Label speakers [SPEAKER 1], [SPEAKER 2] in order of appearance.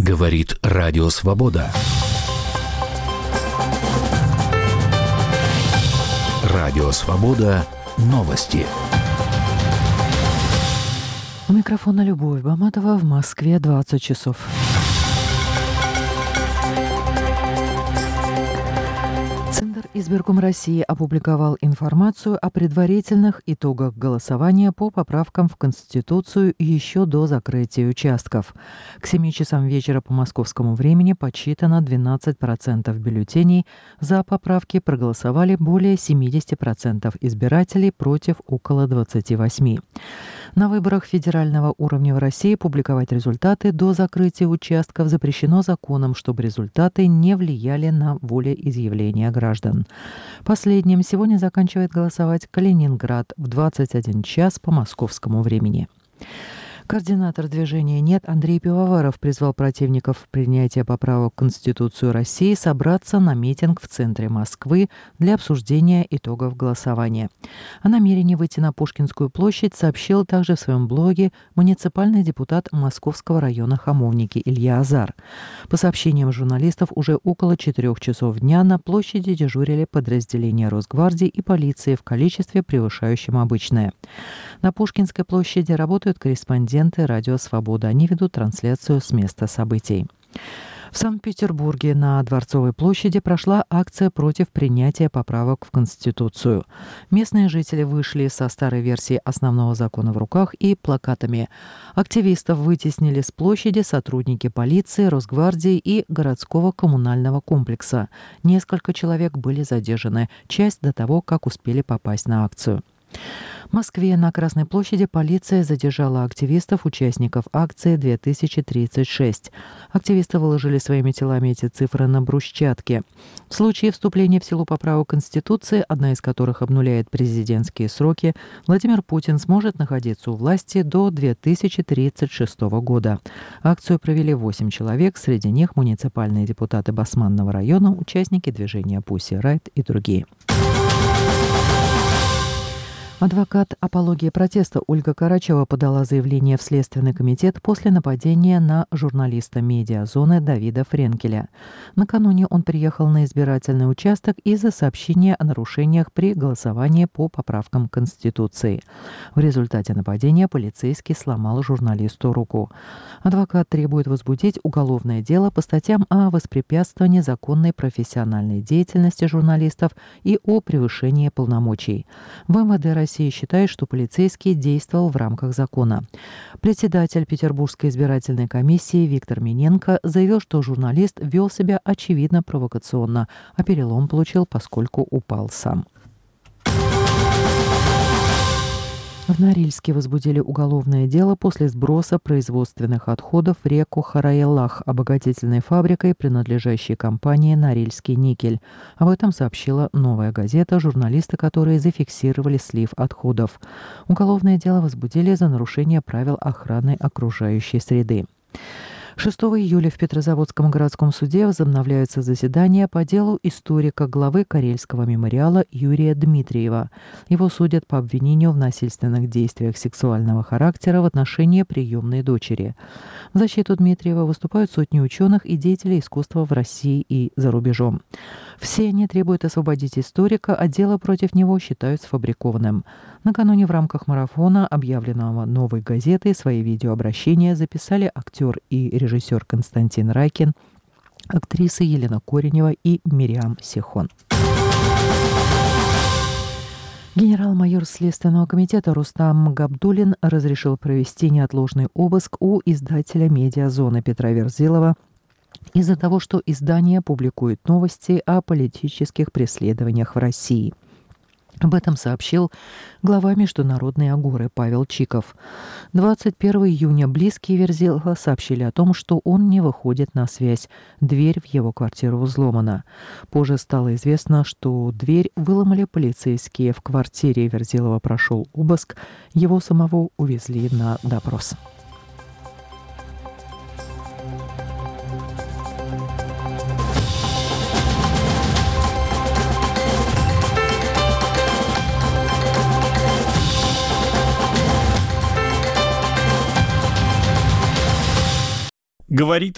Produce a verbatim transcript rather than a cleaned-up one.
[SPEAKER 1] Говорит Радио Свобода. Радио Свобода. Новости.
[SPEAKER 2] У микрофона Любовь Баматова. В Москве двадцать часов. Избирком России опубликовал информацию о предварительных итогах голосования по поправкам в Конституцию еще до закрытия участков. К семи часам вечера по московскому времени подсчитано двенадцать процентов бюллетеней. За поправки проголосовали более семьдесят процентов избирателей против около двадцати восьми процентов. На выборах федерального уровня в России публиковать результаты до закрытия участков запрещено законом, чтобы результаты не влияли на волеизъявление граждан. Последним сегодня заканчивает голосовать Калининград в двадцать один час по московскому времени. Координатор движения «Нет» Андрей Пивоваров призвал противников принятия поправок в Конституцию России собраться на митинг в центре Москвы для обсуждения итогов голосования. О намерении выйти на Пушкинскую площадь сообщил также в своем блоге муниципальный депутат Московского района Хамовники Илья Азар. По сообщениям журналистов, уже около четырех часов дня на площади дежурили подразделения Росгвардии и полиции в количестве, превышающем обычное. На Пушкинской площади работают корреспонденты Радио Свобода. Они ведут трансляцию с места событий. В Санкт-Петербурге на Дворцовой площади прошла акция против принятия поправок в Конституцию. Местные жители вышли со старой версией основного закона в руках и плакатами. Активистов вытеснили с площади сотрудники полиции, Росгвардии и городского коммунального комплекса. Несколько человек были задержаны, часть до того, как успели попасть на акцию. В Москве на Красной площади полиция задержала активистов, участников акции две тысячи тридцать шесть. Активисты выложили своими телами эти цифры на брусчатке. В случае вступления в силу поправок Конституции, одна из которых обнуляет президентские сроки, Владимир Путин сможет находиться у власти до две тысячи тридцать шестого года. Акцию провели восемь человек, среди них муниципальные депутаты Басманного района, участники движения «Пусси Райт» и другие. Адвокат апологии протеста Ольга Карачева подала заявление в Следственный комитет после нападения на журналиста «Медиазоны» Давида Френкеля. Накануне он приехал на избирательный участок из-за сообщения о нарушениях при голосовании по поправкам Конституции. В результате нападения полицейский сломал журналисту руку. Адвокат требует возбудить уголовное дело по статьям о воспрепятствовании законной профессиональной деятельности журналистов и о превышении полномочий. В эм вэ дэ России Россия считает, что полицейский действовал в рамках закона. Председатель Петербургской избирательной комиссии Виктор Миненко заявил, что журналист вел себя очевидно провокационно, а перелом получил, поскольку упал сам. В Норильске возбудили уголовное дело после сброса производственных отходов в реку Хараелах обогатительной фабрикой, принадлежащей компании «Норильский никель». Об этом сообщила «Новая газета», журналисты которые зафиксировали слив отходов. Уголовное дело возбудили за нарушение правил охраны окружающей среды. шестого июля в Петрозаводском городском суде возобновляются заседания по делу историка главы Карельского мемориала Юрия Дмитриева. Его судят по обвинению в насильственных действиях сексуального характера в отношении приемной дочери. В защиту Дмитриева выступают сотни ученых и деятелей искусства в России и за рубежом. Все они требуют освободить историка, а дело против него считают сфабрикованным. Накануне в рамках марафона, объявленного «Новой газетой», свои видеообращения записали актер и режиссер Константин Райкин, актрисы Елена Коренева и Мириам Сихон. Генерал-майор Следственного комитета Рустам Габдуллин разрешил провести неотложный обыск у издателя «Медиазоны» Петра Верзилова из-за того, что издание публикует новости о политических преследованиях в России. Об этом сообщил глава Международной агоры Павел Чиков. двадцать первого июня близкие Верзилова сообщили о том, что он не выходит на связь. Дверь в его квартиру взломана. Позже стало известно, что дверь выломали полицейские. В квартире Верзилова прошел обыск. Его самого увезли на допрос.
[SPEAKER 3] Говорит